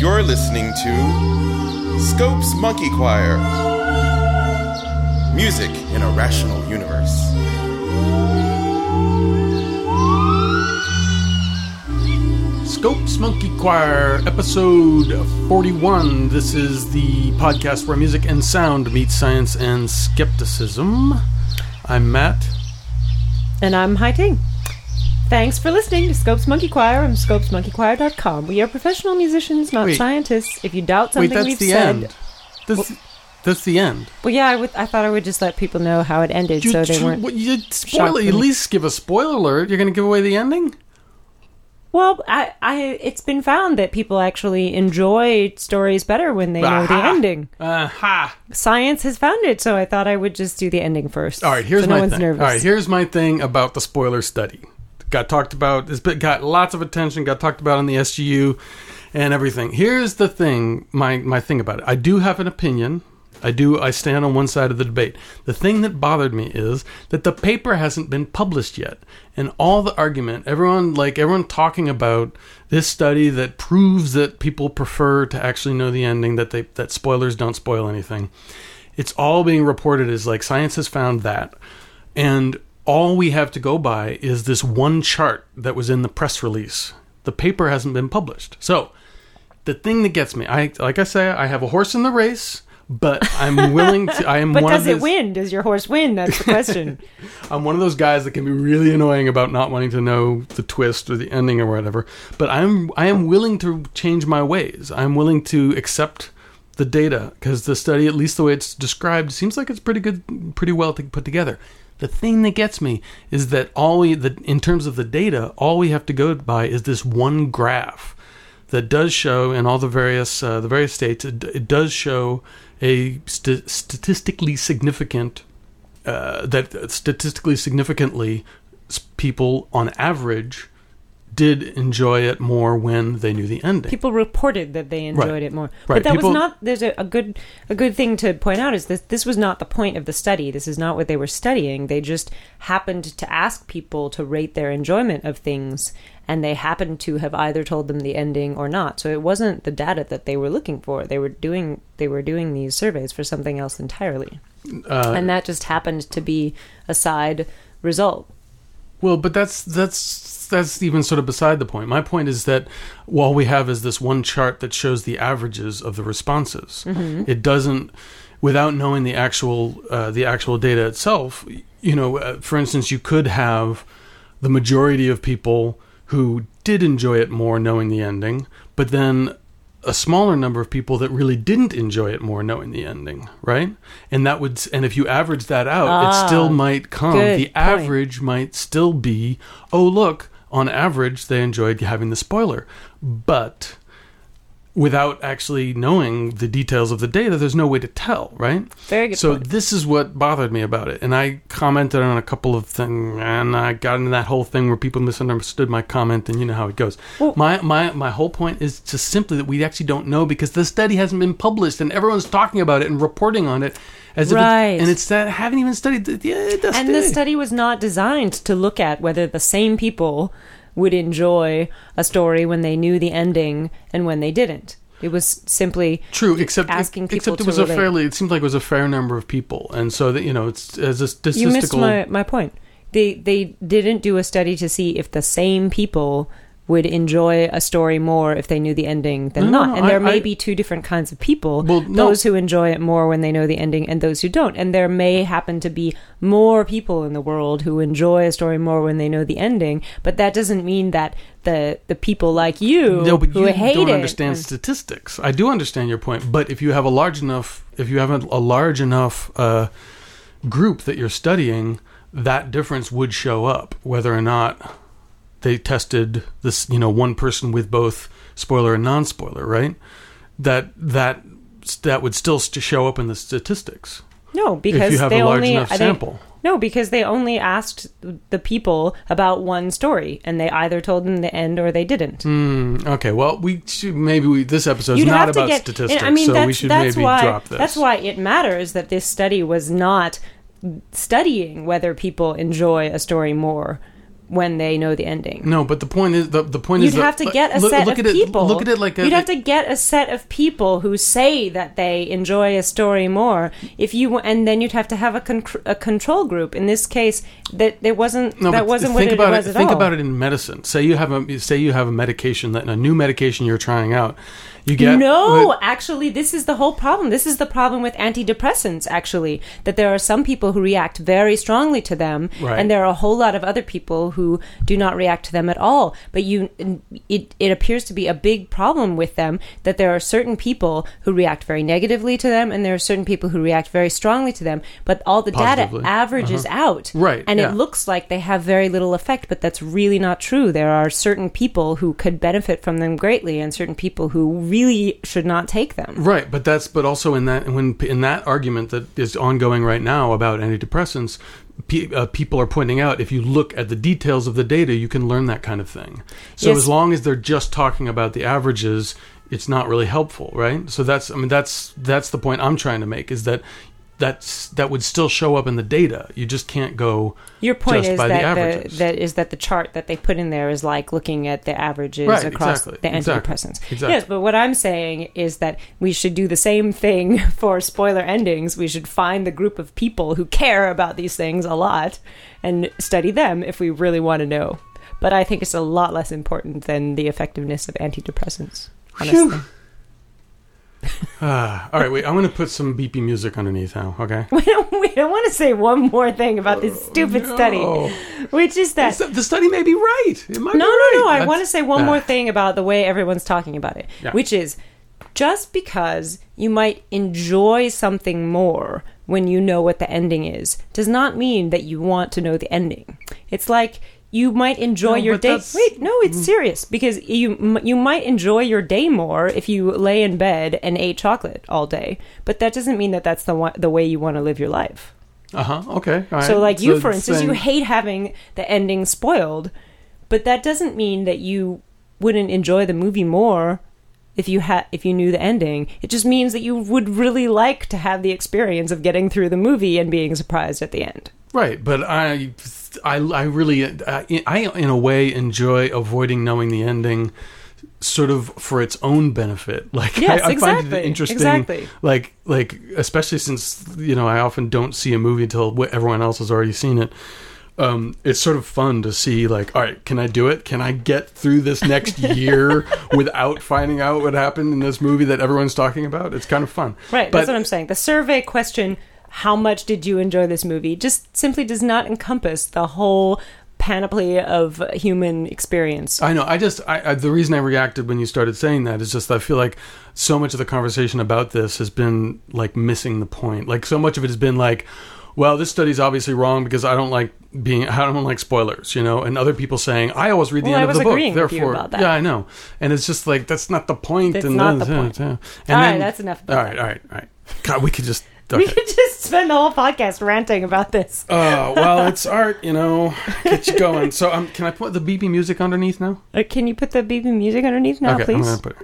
You're listening to Scope's Monkey Choir. Music in a Rational Universe. Scope's Monkey Choir, episode 41. This is the podcast where music and sound meet science and skepticism. I'm Matt. And I'm Hai Ting. Thanks for listening to Scope's Monkey Choir on scopesmonkeychoir.com. We are professional musicians, not scientists. If you doubt something we've said... That's the end. Well, yeah, I thought I would just let people know how it ended so they weren't... You'd spoil it. At least give a spoiler alert. You're going to give away the ending? Well, it's been found that people actually enjoy stories better when they know the ending. Science has found it, so I thought I would just do the ending first. All right, here's my thing. Nervous. All right, here's my thing about the spoiler study. Got talked about. It's got lots of attention. Got talked about on the SGU and everything. Here's the thing. My thing about it. I do have an opinion. I stand on one side of the debate. The thing that bothered me is that the paper hasn't been published yet. And all the argument, everyone talking about this study that proves that people prefer to actually know the ending, that spoilers don't spoil anything. It's all being reported as like science has found that. And all we have to go by is this one chart that was in the press release. The paper hasn't been published. So the thing that gets me, I have a horse in the race. But I'm willing to. But does it win? Does your horse win? That's the question. I'm one of those guys that can be really annoying about not wanting to know the twist or the ending or whatever. But I am willing to change my ways. I'm willing to accept the data because the study, at least the way it's described, seems like it's pretty good, pretty well put together. The thing that gets me is that in terms of the data, all we have to go by is this one graph that does show in all the various states. It does show a statistically significantly people on average did enjoy it more when they knew the ending. People reported that they enjoyed it more. But that was not... There's a good thing to point out is that this was not the point of the study. This is not what they were studying. They just happened to ask people to rate their enjoyment of things, and they happened to have either told them the ending or not. So it wasn't the data that they were looking for. They were doing these surveys for something else entirely. And that just happened to be a side result. Well, but that's even sort of beside the point. My point is that all we have is this one chart that shows the averages of the responses. Mm-hmm. It doesn't, without knowing the actual data itself. For instance, you could have the majority of people who did enjoy it more knowing the ending, but then a smaller number of people that really didn't enjoy it more knowing the ending, right? And if you average that out, it still might come. The average might still be, oh, look, on average, they enjoyed having the spoiler. But without actually knowing the details of the data, there's no way to tell, right? Very good point. So this is what bothered me about it. And I commented on a couple of things, and I got into that whole thing where people misunderstood my comment, and you know how it goes. Well, my whole point is just simply that we actually don't know because the study hasn't been published, and everyone's talking about it and reporting on it as if it's that haven't even studied the study was not designed to look at whether the same people would enjoy a story when they knew the ending and when they didn't. It was simply asking people to relate. It seemed like it was a fair number of people, and so that it's as a statistical. You missed my point. They didn't do a study to see if the same people would enjoy a story more if they knew the ending than not. And there may be two different kinds of people, those who enjoy it more when they know the ending and those who don't. And there may happen to be more people in the world who enjoy a story more when they know the ending, but that doesn't mean that the people like you who hate it... don't understand statistics. I do understand your point, but if you have a large enough group that you're studying, that difference would show up, whether or not they tested this, one person with both spoiler and non-spoiler, right? That would still show up in the statistics. No, because if you have a large enough sample. No, because they only asked the people about one story, and they either told them the end or they didn't. Okay, well, this episode's not about statistics, so we should maybe drop this. That's why it matters that this study was not studying whether people enjoy a story more when they know the ending. No, but the point is you'd have to get a set of people. Look at it like you'd have to get a set of people who say that they enjoy a story more. And then you'd have to have a control group. In this case, that wasn't what it was at all. Think about it in medicine. Say you have a medication, a new medication you're trying out. Actually, this is the whole problem. This is the problem with antidepressants, actually, that there are some people who react very strongly to them, right. and there are a whole lot of other people who do not react to them at all. But it appears to be a big problem with them that there are certain people who react very negatively to them, and there are certain people who react very strongly to them, but all the Positively. data averages out. Right, and it looks like they have very little effect, but that's really not true. There are certain people who could benefit from them greatly, and certain people who really should not take them. Right, but also in that argument that is ongoing right now about antidepressants, people are pointing out if you look at the details of the data, you can learn that kind of thing. So as long as they're just talking about the averages, it's not really helpful, right? So that's the point I'm trying to make, is that would still show up in the data. You just can't go. Your point just is by the averages. that the chart that they put in there is like looking at the averages across the antidepressants. Exactly. Yes, but what I'm saying is that we should do the same thing for spoiler endings. We should find the group of people who care about these things a lot and study them if we really want to know. But I think it's a lot less important than the effectiveness of antidepressants, honestly. All right, wait. I'm going to put some beepy music underneath now. Okay. We don't want to say one more thing about this stupid study, which is that the study may be right. It might be right. No. I want to say one more thing about the way everyone's talking about it, which is just because you might enjoy something more when you know what the ending is, does not mean that you want to know the ending. It's like. You might enjoy your day. Wait, no, it's serious, because you might enjoy your day more if you lay in bed and ate chocolate all day. But that doesn't mean that that's the way you want to live your life. Okay. All right. So, like you, for instance, you hate having the ending spoiled, but that doesn't mean that you wouldn't enjoy the movie more if you knew the ending. It just means that you would really like to have the experience of getting through the movie and being surprised at the end. Right, but I really, in a way, enjoy avoiding knowing the ending, sort of for its own benefit. Like, yes, I find it interesting. Like, especially since I often don't see a movie until everyone else has already seen it. It's sort of fun to see, like, all right, can I do it? Can I get through this next year without finding out what happened in this movie that everyone's talking about? It's kind of fun. Right, that's what I'm saying. The survey question, how much did you enjoy this movie, just simply does not encompass the whole panoply of human experience. I know. I the reason I reacted when you started saying that is just I feel like so much of the conversation about this has been like missing the point. Like so much of it has been like, well, this study's obviously wrong because I don't like spoilers, and other people saying I always read the end of the book. Therefore, about that. Yeah, I know, and it's just like that's not the point. That's not the point. And all right, that's enough. All right. God, we could just. Okay. We could just spend the whole podcast ranting about this. Well, it's art, get you going. So, can I put the beepy music underneath now? Can you put the beepy music underneath now, please? I'm going to put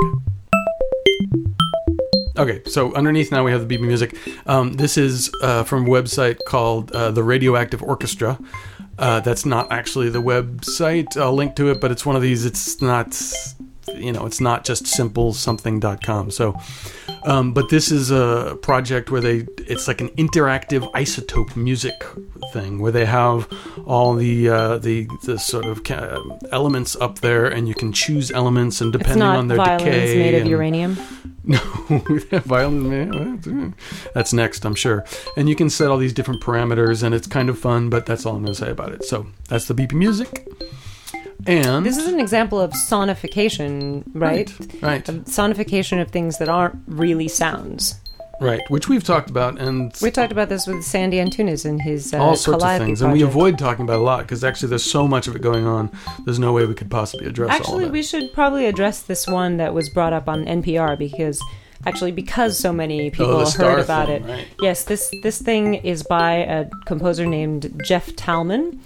it. Okay, so underneath now we have the beepy music. This is from a website called The Radioactive Orchestra. That's not actually the website. I'll link to it, but it's one of these. It's not... it's not just simplesomething.com. So, but this is a project where it's like an interactive isotope music thing where they have all the sort of elements up there, and you can choose elements and depending on their decay. It's not violins made of uranium. No, violins. That's next, I'm sure. And you can set all these different parameters, and it's kind of fun. But that's all I'm going to say about it. So that's the beepy music. And this is an example of sonification, right? Right. Sonification of things that aren't really sounds. Right, which we've talked about, and we talked about this with Sandy Antunes in his all sorts Calliope of things, project. And we avoid talking about a lot because actually there's so much of it going on. There's no way we could possibly address all of it. Actually, we should probably address this one that was brought up on NPR because so many people heard about it. Right. Yes, this thing is by a composer named Jeff Talman.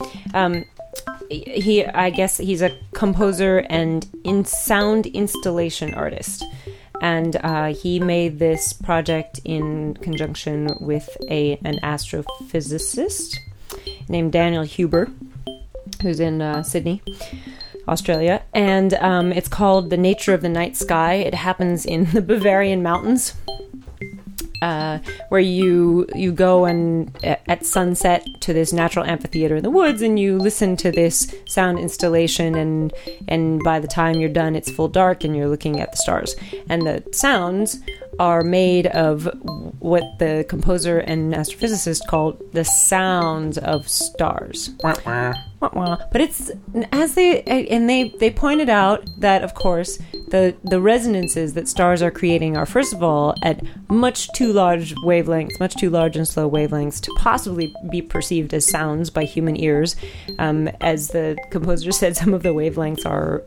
I guess he's a composer and sound installation artist. And he made this project in conjunction with an astrophysicist named Daniel Huber. who's in Sydney, Australia. And it's called The Nature of the Night Sky. It happens in the Bavarian Mountains. Where you go and at sunset to this natural amphitheater in the woods, and you listen to this sound installation, and by the time you're done, it's full dark, and you're looking at the stars. And the sounds are made of what the composer and astrophysicist called the sounds of stars. But it's as they pointed out that, of course, the resonances that stars are creating are, first of all, at much too large wavelengths, much too large and slow wavelengths to possibly be perceived as sounds by human ears. As the composer said, some of the wavelengths are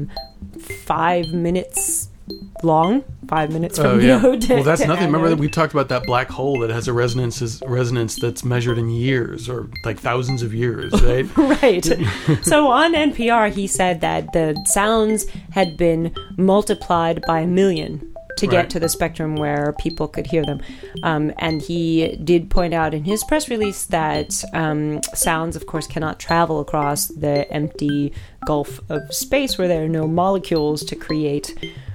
5 minutes long, 5 minutes from well, that's nothing. Remember that we talked about that black hole that has a resonance that's measured in years, or like thousands of years, right? Right. So on NPR, he said that the sounds had been multiplied by 1 million to get to the spectrum where people could hear them. And he did point out in his press release that sounds, of course, cannot travel across the empty gulf of space where there are no molecules to create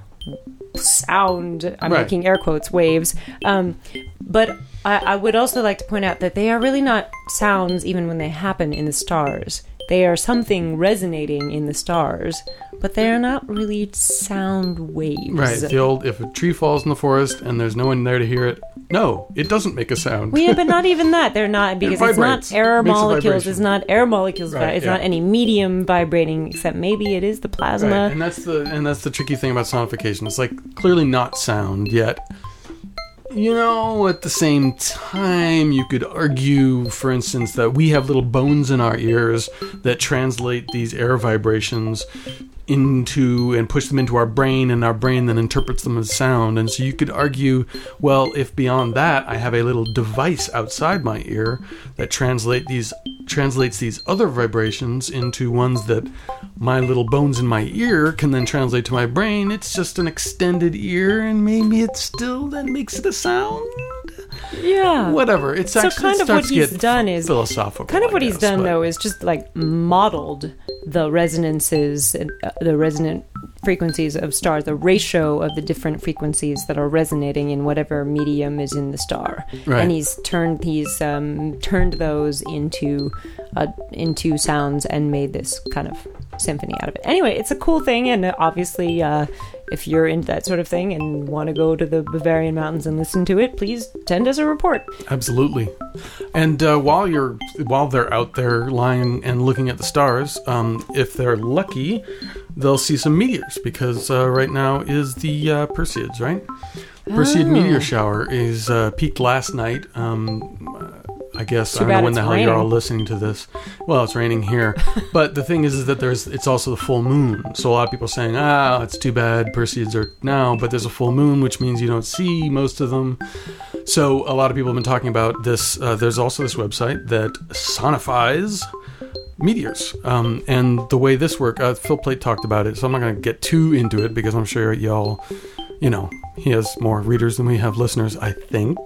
sound. I'm making air quotes, waves. But I would also like to point out that they are really not sounds even when they happen in the stars. They are something resonating in the stars, but they are not really sound waves. Right. If a tree falls in the forest and there's no one there to hear it, no, it doesn't make a sound. Well, yeah, but not even that. They're not, because it's not air molecules. It's not air molecules. Right, it's not any medium vibrating, except maybe it is the plasma. Right. And that's the tricky thing about sonification. It's like clearly not sound yet. You know, at the same time, you could argue, for instance, that we have little bones in our ears that translate these air vibrations into and push them into our brain, and our brain then interprets them as sound. And so you could argue, well, if beyond that I have a little device outside my ear that translates these other vibrations into ones that my little bones in my ear can then translate to my brain, it's just an extended ear, and maybe it still then makes it a sound. Yeah. Whatever. It's so actually kind of what he's done is philosophical. Kind of what he's done though is just like modeled the resonances, the resonant frequencies of stars, the ratio of the different frequencies that are resonating in whatever medium is in the star, and he's turned those into sounds and made this kind of symphony out of it. Anyway, it's a cool thing, and obviously, if you're into that sort of thing and want to go to the Bavarian Mountains and listen to it, please send us a report. Absolutely. And while they're out there lying and looking at the stars, if they're lucky, they'll see some meteors, because right now is the Perseids, right? Perseid meteor shower is peaked last night. I guess I don't know when the hell you're all listening to this. Well, it's raining here, but the thing is that it's also the full moon. So a lot of people are saying, it's too bad Perseids are now, but there's a full moon, which means you don't see most of them. So a lot of people have been talking about this. There's also this website that sonifies meteors, and the way this works, Phil Plait talked about it, so I'm not going to get too into it, because I'm sure y'all, he has more readers than we have listeners, I think.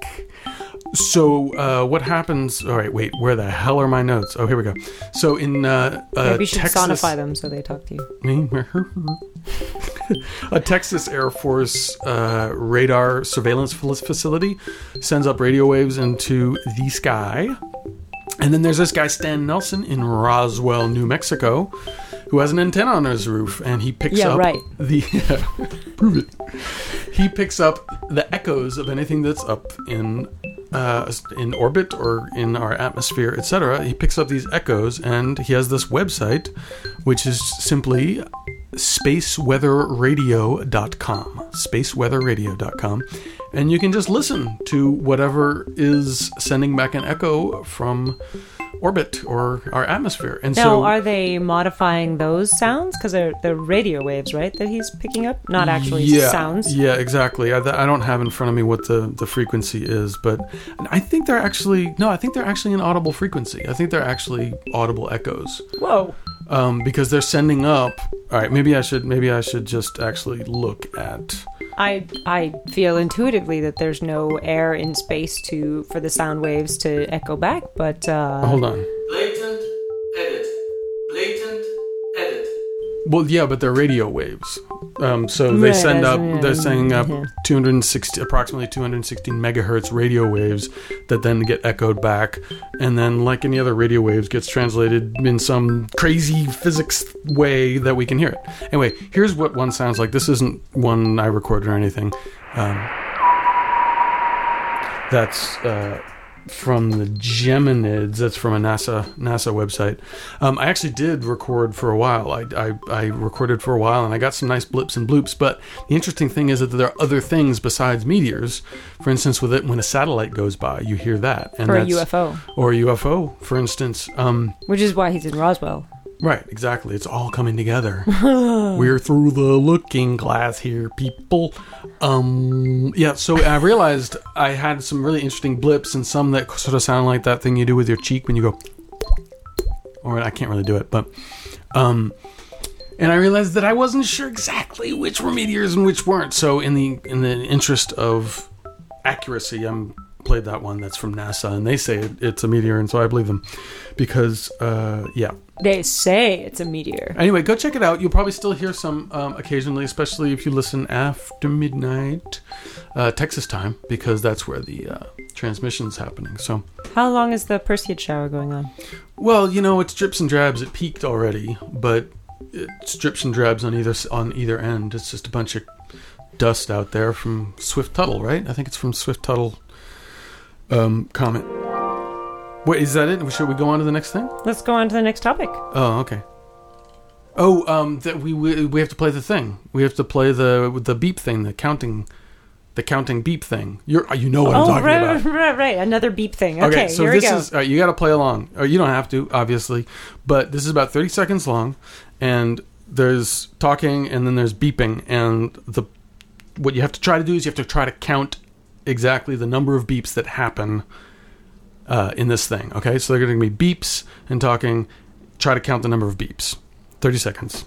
So what happens? All right, wait. Where the hell are my notes? Oh, here we go. So in maybe you should sonify them so they talk to you. A Texas Air Force radar surveillance facility sends up radio waves into the sky, and then there's this guy Stan Nelson in Roswell, New Mexico, who has an antenna on his roof, and he picks up prove it. He picks up the echoes of anything that's up in orbit or in our atmosphere, etc. He picks up these echoes, and he has this website, which is simply spaceweatherradio.com, and you can just listen to whatever is sending back an echo from orbit or our atmosphere. And now, are they modifying those sounds? Because they're radio waves, right, that he's picking up? Not actually sounds? Yeah, exactly. I don't have in front of me what the frequency is, but I think they're actually an audible frequency. I think they're actually audible echoes. Whoa. Because they're sending up... All right, maybe I should just actually look at... I feel intuitively that there's no air in space for the sound waves to echo back, but... Hold on. Blatant edit. Well, yeah, but they're radio waves. So they send up. They're sending up approximately 216 megahertz radio waves that then get echoed back, and then, like any other radio waves, gets translated in some crazy physics way that we can hear it. Anyway, here's what one sounds like. This isn't one I recorded or anything. That's from the Geminids. That's from a NASA website. I actually did record for a while. I recorded for a while, and I got some nice blips and bloops. But the interesting thing is that there are other things besides meteors. For instance, with it, when a satellite goes by, you hear that. And or a UFO. Or a UFO, for instance. Which is why he's in Roswell. Right, exactly. It's all coming together. We're through the looking glass here, people. Yeah, so I realized I had some really interesting blips and some that sort of sound like that thing you do with your cheek when you go... Or I can't really do it, but... and I realized that I wasn't sure exactly which were meteors and which weren't. So in the interest of accuracy, I'm... played that one that's from NASA, and they say it's a meteor, and so I believe them because yeah, they say it's a meteor. Anyway, go check it out. You'll probably still hear some occasionally, especially if you listen after midnight Texas time, because that's where the transmission's happening. So how long is the Perseid shower going on? Well, it's drips and drabs. It peaked already, but it's drips and drabs on either end. It's just a bunch of dust out there from Swift-Tuttle, right? I think it's from Swift-Tuttle comment. Wait, is that it? Should we go on to the next thing? Let's go on to the next topic. Oh, okay. Oh, that we have to play the thing. We have to play the beep thing, the counting beep thing. You know what I'm talking about. Right. Another beep thing. Okay, so here we go. You got to play along. Or you don't have to, obviously, but this is about 30 seconds long, and there's talking, and then there's beeping, and what you have to try to do is you have to try to count exactly the number of beeps that happen in this thing. Okay, so they're going to be beeps and talking. Try to count the number of beeps. 30 seconds.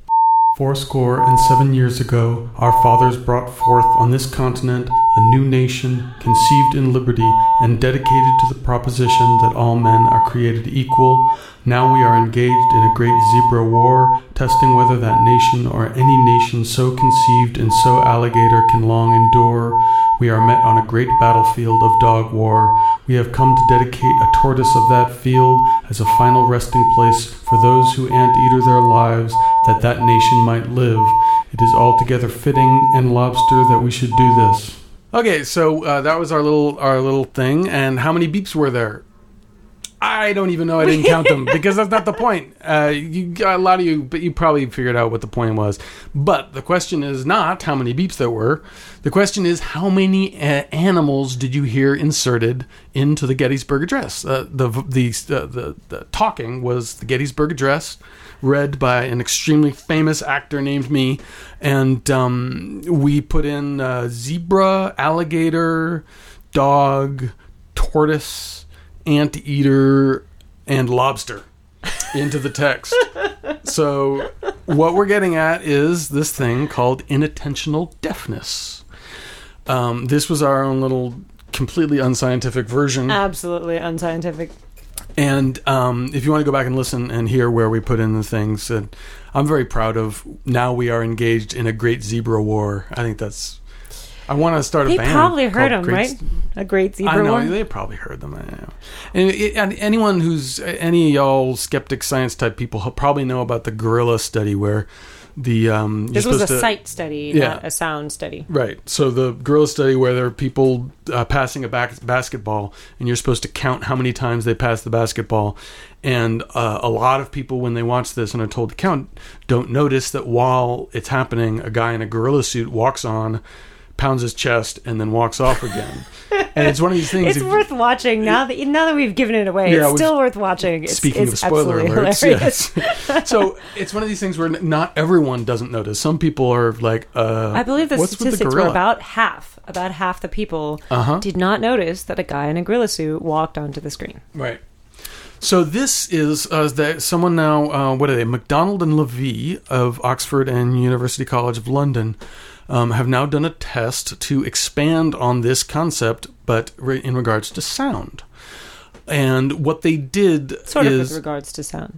87 years ago, our fathers brought forth on this continent a new nation, conceived in liberty and dedicated to the proposition that all men are created equal. Now we are engaged in a great zebra war, testing whether that nation or any nation so conceived and so alligator can long endure. We are met on a great battlefield of dog war. We have come to dedicate a tortoise of that field as a final resting place for those who anteater their lives, that nation might live. It is altogether fitting and lobster that we should do this. Okay, so that was our little thing. And how many beeps were there? I don't even know. I didn't count them because that's not the point. A lot of you, but you probably figured out what the point was. But the question is not how many beeps there were. The question is how many animals did you hear inserted into the Gettysburg Address? The talking was the Gettysburg Address, read by an extremely famous actor named me, and we put in zebra, alligator, dog, tortoise, anteater, and lobster into the text. So what we're getting at is this thing called inattentional deafness. This was our own little completely unscientific version. Absolutely unscientific. And if you want to go back and listen and hear where we put in the things that I'm very proud of, now we are engaged in a great zebra war. I think that's... I want to start a band. They probably heard them, right? A great zebra war. I know, they probably heard them. I know. And anyone who's... Any of y'all skeptic science type people probably know about the gorilla study where the... this was a sight study, not a sound study. Right. So the gorilla study where there are people passing a basketball, and you're supposed to count how many times they pass the basketball. And a lot of people, when they watch this and are told to count, don't notice that while it's happening, a guy in a gorilla suit walks on, pounds his chest, and then walks off again. And it's one of these things... It's worth watching. Now that we've given it away, it's still worth watching. Speaking of spoiler alerts, yes. So it's one of these things where not everyone doesn't notice. Some people are like, I believe the statistics were about half the people did not notice that a guy in a gorilla suit walked onto the screen. Right. So this is someone now, what are they? MacDonald and Levy of Oxford and University College of London have now done a test to expand on this concept, but in regards to sound. And what they did with regards to sound.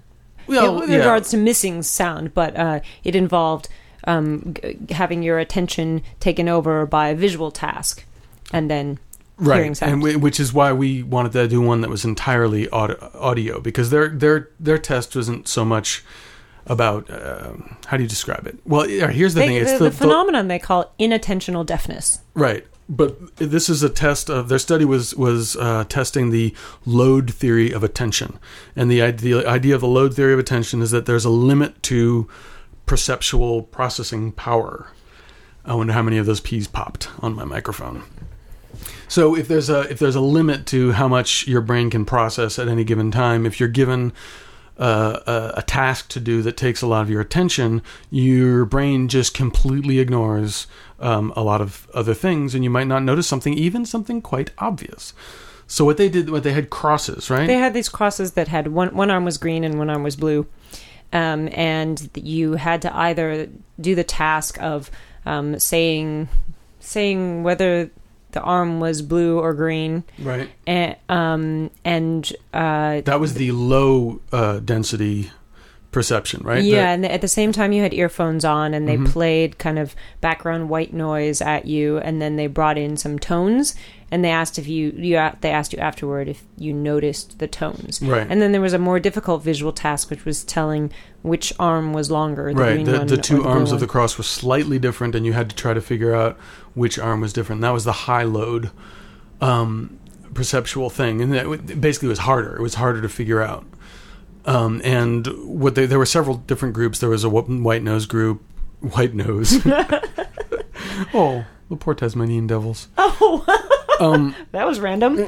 with regards to missing sound, but it involved having your attention taken over by a visual task and then hearing sound. And which is why we wanted to do one that was entirely audio, because their test wasn't so much about how do you describe it? Well, here's the thing: it's the phenomenon they call inattentional deafness. Right, but this is a test of their study was testing the load theory of attention, and the idea of the load theory of attention is that there's a limit to perceptual processing power. I wonder how many of those P's popped on my microphone. So if there's a limit to how much your brain can process at any given time, if you're given a task to do that takes a lot of your attention, your brain just completely ignores a lot of other things, and you might not notice even something quite obvious. So what they had crosses, right? They had these crosses that had one arm was green and one arm was blue, and you had to either do the task of saying whether the arm was blue or green, right? And that was the low density perception, right? Yeah, and at the same time you had earphones on, and they played kind of background white noise at you, and then they brought in some tones, and they asked they asked you afterward if you noticed the tones, right? And then there was a more difficult visual task, which was telling which arm was longer. The right, green one the two arms one. of the cross were slightly different, and you had to try to figure out which arm was different. And that was the high load perceptual thing, and that basically was harder. It was harder to figure out. And there were several different groups. There was a white nose group. White nose. Oh, the poor Tasmanian devils. Oh, that was random.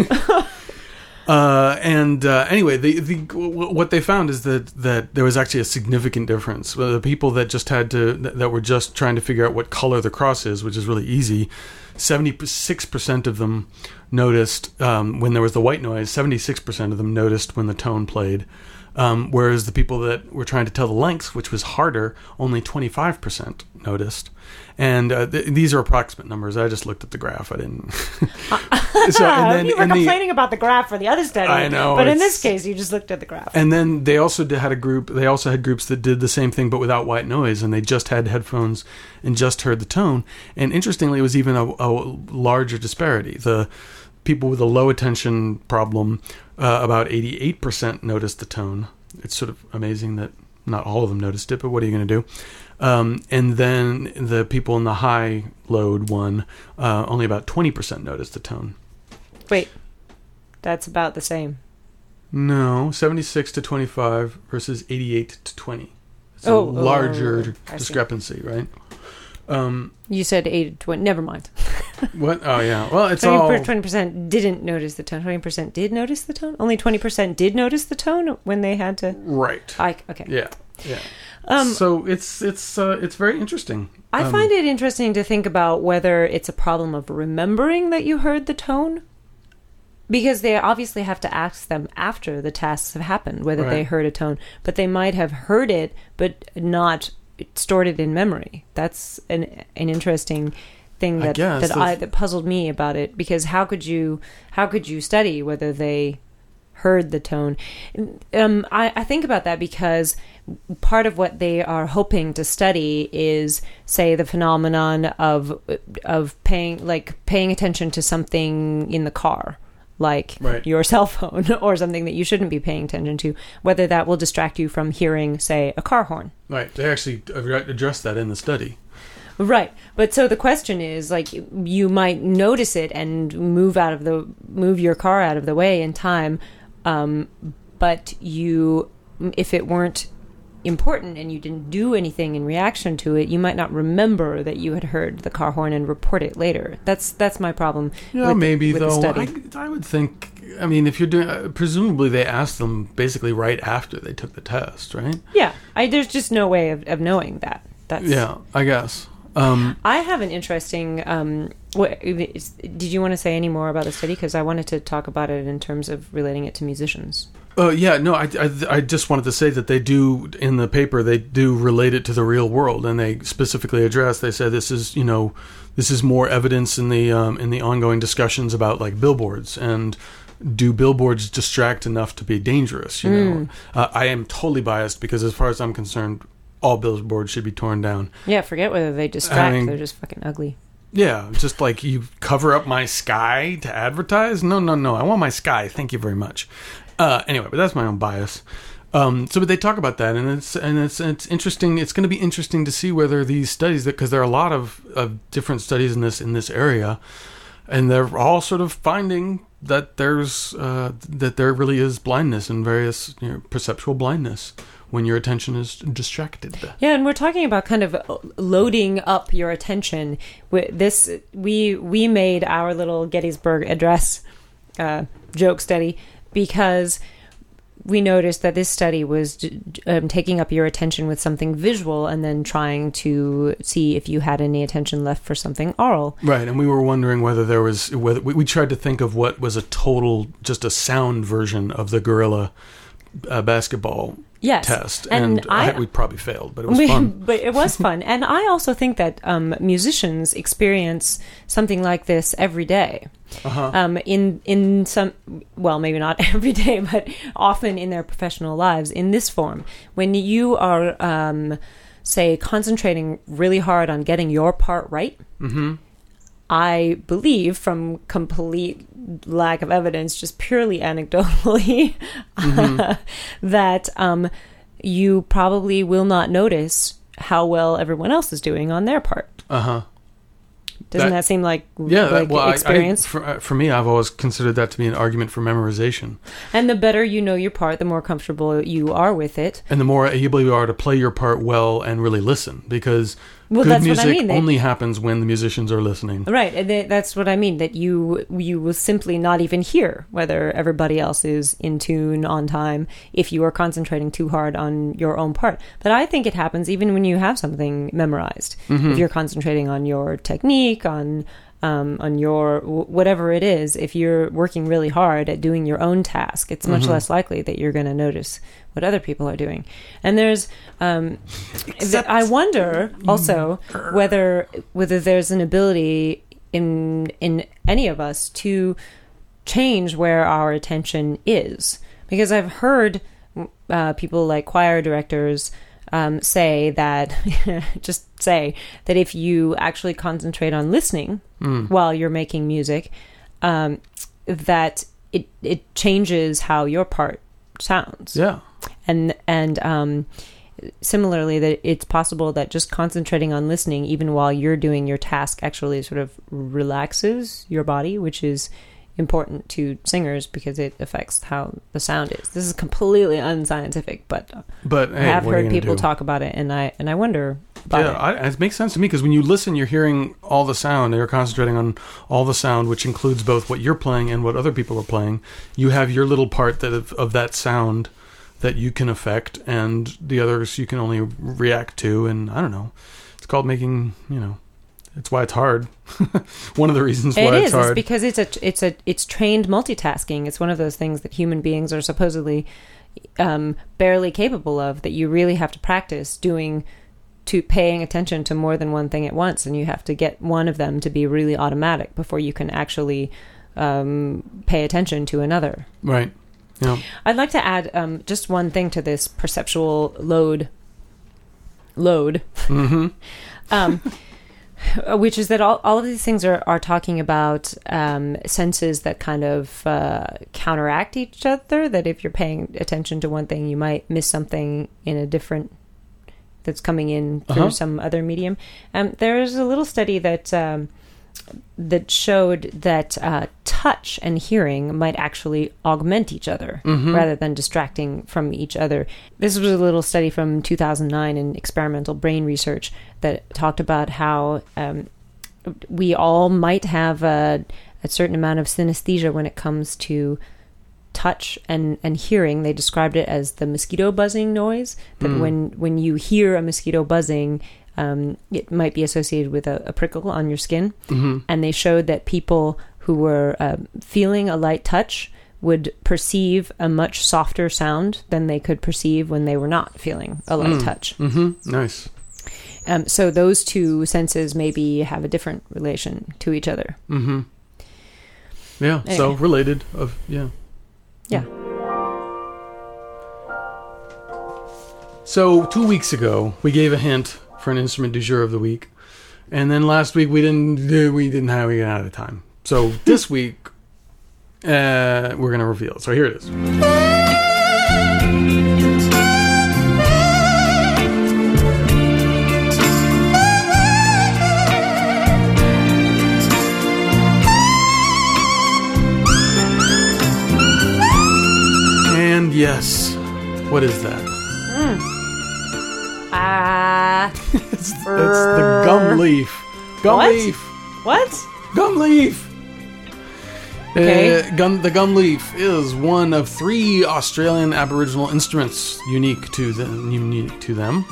Anyway, what they found is that there was actually a significant difference. The people that just that were just trying to figure out what color the cross is, which is really easy, 76% of them noticed when there was the white noise. 76% of them noticed when the tone played. Whereas the people that were trying to tell the lengths, which was harder, only 25% noticed. And these are approximate numbers. I just looked at the graph. I didn't. You were complaining about the graph for the other study. I know. But in this case, you just looked at the graph. And then they also had a group. They also had groups that did the same thing, but without white noise, and they just had headphones and just heard the tone. And interestingly, it was even a larger disparity. The people with a low attention problem, about 88% noticed the tone. It's sort of amazing that not all of them noticed it, but what are you going to do? And then the people in the high load one, only about 20% noticed the tone. Wait, that's about the same. No, 76 to 25 versus 88 to 20. It's a larger discrepancy, right? You said 8 to 20. Never mind. What? Oh, yeah. Well, it's 20% didn't notice the tone. 20% did notice the tone? Only 20% did notice the tone when they had to... Right. Okay. Yeah. So it's very interesting. I find it interesting to think about whether it's a problem of remembering that you heard the tone, because they obviously have to ask them after the tasks have happened whether they heard a tone, but they might have heard it but not stored it in memory. That's an interesting thing that puzzled me about it, because how could you study whether they heard the tone? I think about that because part of what they are hoping to study is, say, the phenomenon of paying attention to something in the car, like your cell phone or something that you shouldn't be paying attention to, whether that will distract you from hearing, say, a car horn. Right. They actually addressed that in the study. Right. But so the question is, like, you might notice it and move your car out of the way in time, but if it weren't important and you didn't do anything in reaction to it, you might not remember that you had heard the car horn and report it later. That's my problem. Yeah, maybe with though. The study. I would think. I mean, if you're doing, presumably they asked them basically right after they took the test, right? Yeah, there's just no way of knowing that. Yeah, I guess. I have an interesting. Did you want to say any more about the study? Because I wanted to talk about it in terms of relating it to musicians. Yeah, no, I just wanted to say that they do, in the paper, they do relate it to the real world, and they specifically address, they say this is more evidence in the ongoing discussions about, like, billboards and do billboards distract enough to be dangerous? You know, I am totally biased because, as far as I'm concerned, all billboards should be torn down. Yeah, forget whether they distract; they're just fucking ugly. Yeah, just like you cover up my sky to advertise. No, I want my sky. Thank you very much. Anyway, but that's my own bias. But they talk about that, and it's interesting. It's going to be interesting to see whether these studies, because there are a lot of different studies in this area, and they're all sort of finding that there really is blindness and various perceptual blindness when your attention is distracted. Yeah, and we're talking about kind of loading up your attention. We made our little Gettysburg Address joke study because we noticed that this study was taking up your attention with something visual and then trying to see if you had any attention left for something oral. Right, and we were wondering whether we tried to think of what was just a sound version of the gorilla basketball test, and we probably failed, but it was fun. But it was fun, and I also think that musicians experience something like this every day. In some, well, maybe not every day, but often in their professional lives in this form. When you are, say, concentrating really hard on getting your part right, I believe, from complete lack of evidence, just purely anecdotally, that you probably will not notice how well everyone else is doing on their part. Doesn't that seem like experience? For me, I've always considered that to be an argument for memorization. And the better you know your part, the more comfortable you are with it. And the more able you are to play your part well and really listen, because good music only happens when the musicians are listening. Right, and that's what I mean, that you will simply not even hear whether everybody else is in tune on time if you are concentrating too hard on your own part. But I think it happens even when you have something memorized. If you're concentrating on your technique, on your whatever it is, if you're working really hard at doing your own task, it's much less likely that you're going to notice what other people are doing. And there's I wonder also whether there's an ability in any of us to change where our attention is, because I've heard people like choir directors say that if you actually concentrate on listening while you're making music, that it changes how your part sounds. Yeah. And similarly, that it's possible that just concentrating on listening, even while you're doing your task, actually sort of relaxes your body, which is important to singers because it affects how the sound is. This is completely unscientific, but I have heard people talk about it, and I wonder about it. It makes sense to me, because when you listen, you're hearing all the sound, and you're concentrating on all the sound, which includes both what you're playing and what other people are playing. You have your little part of that sound that you can affect, and the others you can only react to. And I don't know, it's called making, it's why it's hard. One of the reasons why it's hard. It is because it's trained multitasking. It's one of those things that human beings are supposedly barely capable of, that you really have to practice paying attention to more than one thing at once, and you have to get one of them to be really automatic before you can actually pay attention to another. Right. Yeah. I'd like to add just one thing to this perceptual load. Which is that all of these things are talking about senses that kind of counteract each other, that if you're paying attention to one thing, you might miss something in a different, that's coming in through some other medium. There's a little study that showed that touch and hearing might actually augment each other rather than distracting from each other. This was a little study from 2009 in experimental brain research that talked about how we all might have a certain amount of synesthesia when it comes to touch and hearing. They described it as the mosquito buzzing noise, that when you hear a mosquito buzzing, it might be associated with a prickle on your skin. And they showed that people who were feeling a light touch would perceive a much softer sound than they could perceive when they were not feeling a light touch. Nice. So those two senses maybe have a different relation to each other. Yeah. Anyway. So related. Yeah. So 2 weeks ago, we gave a hint for an instrument du jour of the week, and then last week we ran out of time. So this week, we're gonna reveal it. So here it is. And yes, what is that? It's the gum leaf. Gum What? leaf. What? Gum leaf. Okay. The gum leaf is one of 3 Australian Aboriginal instruments unique to them.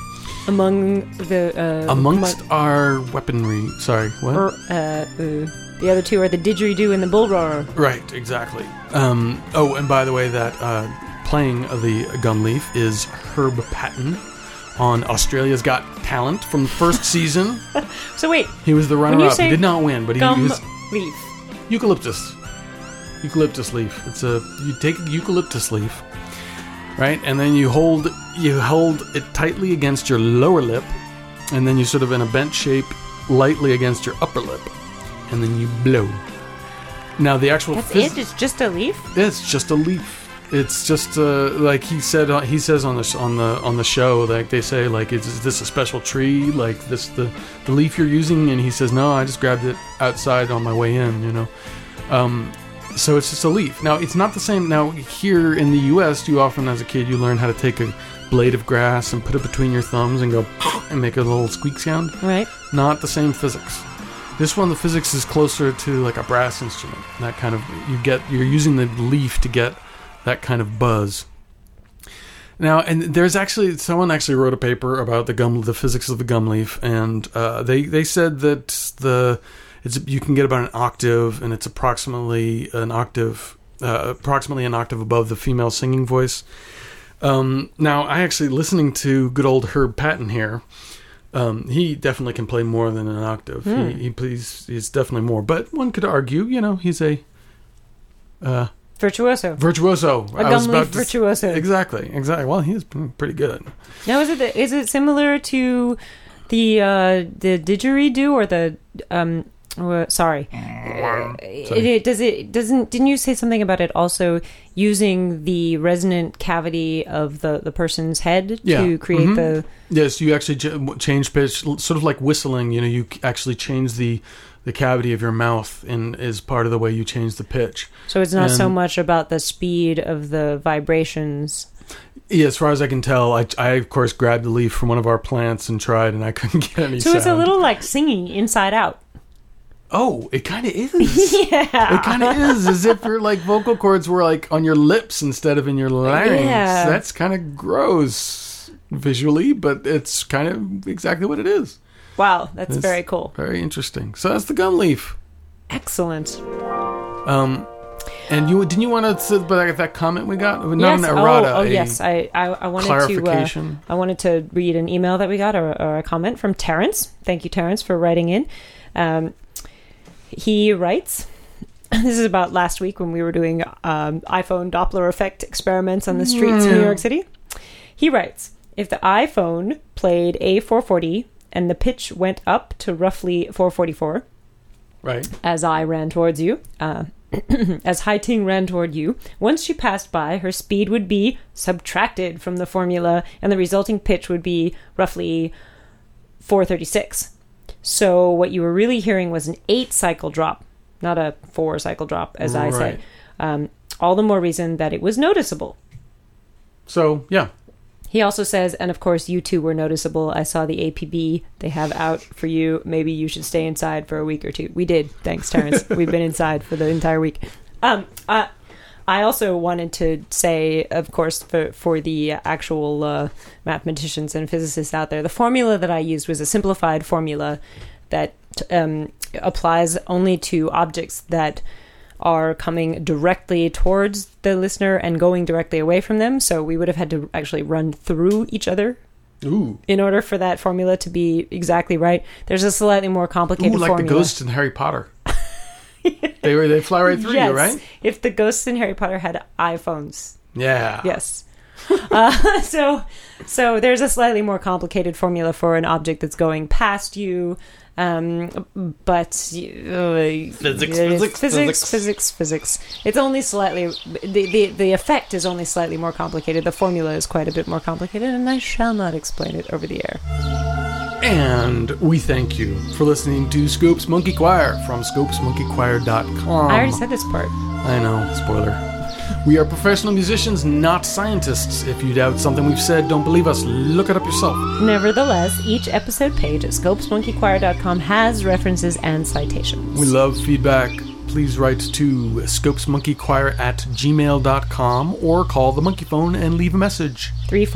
Amongst our weaponry. Sorry, what? The other 2 are the didgeridoo and the bull roarer. Right, exactly. And by the way, that playing the gum leaf is Herb Patton on Australia's Got Talent from the first season. So wait, he was the runner-up. He did not win, but he was leaf. Eucalyptus leaf. You take a eucalyptus leaf, right, and then you hold it tightly against your lower lip, and then you sort of in a bent shape, lightly against your upper lip, and then you blow. Now the actual That's it. It's just a leaf. It's just a leaf. It's just like he says on the show, like they say, like, is this a special tree, like this the leaf you're using? And he says, no, I just grabbed it outside on my way in, so it's just a leaf. Now it's not the same. Now here in the U.S., you often as a kid you learn how to take a blade of grass and put it between your thumbs and go and make a little squeak sound. Right. Not the same physics. This one, the physics is closer to like a brass instrument. That kind of you're using the leaf to get that kind of buzz. Now, and there's someone actually wrote a paper about the physics of the gum leaf, and they said that you can get about an octave, and it's approximately an octave above the female singing voice. Now, I actually listening to good old Herb Patton here. He definitely can play more than an octave. He's definitely more, but one could argue, he's a virtuoso. A gum leaf virtuoso. Exactly. Well, he's pretty good. Now, is it similar to the didgeridoo or the sorry. Didn't you say something about it also using the resonant cavity of the person's head to create the... Yes, you actually change pitch, sort of like whistling, you actually change the cavity of your mouth is part of the way you change the pitch. So it's not so much about the speed of the vibrations. Yeah, as far as I can tell, I of course grabbed the leaf from one of our plants and tried, and I couldn't get any sound. So it's a little like singing inside out. Oh, it kind of is. Yeah. It kind of is, as if your like vocal cords were like on your lips instead of in your larynx. Yeah. That's kind of gross visually, but it's kind of exactly what it is. Wow, that's very cool. Very interesting. So that's the gum leaf. Excellent. And didn't you want to about that comment we got? Not yes. an errata. Yes. I wanted clarification. I wanted to read an email that we got or a comment from Terrence. Thank you, Terrence, for writing in. He writes, this is about last week when we were doing iPhone Doppler effect experiments on the streets of New York City. He writes, if the iPhone played A440 and the pitch went up to roughly 444, right, as I ran towards you, as Hai Ting ran toward you, once she passed by, her speed would be subtracted from the formula and the resulting pitch would be roughly 436. So what you were really hearing was an 8-cycle drop, not a 4-cycle drop, as I say. All the more reason that it was noticeable. So, yeah. He also says, and of course you two were noticeable. I saw the APB they have out for you. Maybe you should stay inside for a week or two. We did. Thanks, Terrence. We've been inside for the entire week. I also wanted to say, of course, for the actual mathematicians and physicists out there, the formula that I used was a simplified formula that applies only to objects that are coming directly towards the listener and going directly away from them. So we would have had to actually run through each other. Ooh. In order for that formula to be exactly right. There's a slightly more complicated formula. Like the ghosts in Harry Potter. They fly right through you, right? If the ghosts in Harry Potter had iPhones. Yeah. Yes. So there's a slightly more complicated formula for an object that's going past you, but physics. It's only slightly the effect is only slightly more complicated. The formula is quite a bit more complicated, and I shall not explain it over the air. And we thank you for listening to Scopes Monkey Choir from scopesmonkeychoir.com. I already said this part. I know, spoiler. We are professional musicians, not scientists. If you doubt something we've said, don't believe us. Look it up yourself. Nevertheless, each episode page at scopesmonkeychoir.com has references and citations. We love feedback. Please write to scopesmonkeychoir@gmail.com or call the monkey phone and leave a message.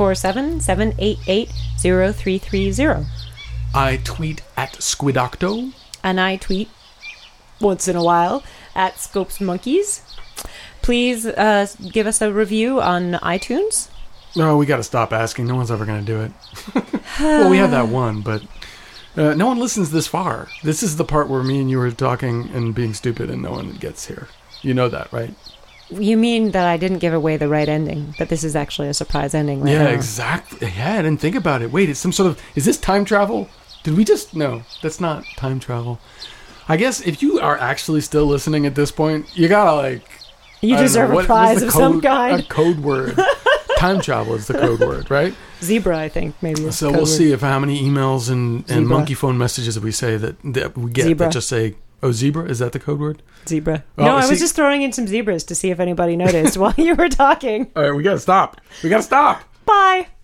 347-788-0330. I tweet at Squidocto. And I tweet once in a while at Scopes Monkeys. Please give us a review on iTunes. No, we got to stop asking. No one's ever going to do it. Well, we have that one, but no one listens this far. This is the part where me and you were talking and being stupid and no one gets here. You know that, right? You mean that I didn't give away the right ending, but this is actually a surprise ending right now. Yeah, exactly. Yeah, I didn't think about it. Wait, it's some sort of... Is this time travel? Did we just... No, that's not time travel. I guess if you are actually still listening at this point, you gotta like... You deserve a prize of some kind. A code word. Time travel is the code word, right? Zebra, I think, maybe. So we'll see if how many emails and monkey phone messages that we say that we get that just say, oh, zebra? Is that the code word? Zebra. No, I was just throwing in some zebras to see if anybody noticed while you were talking. All right, we gotta stop. Bye.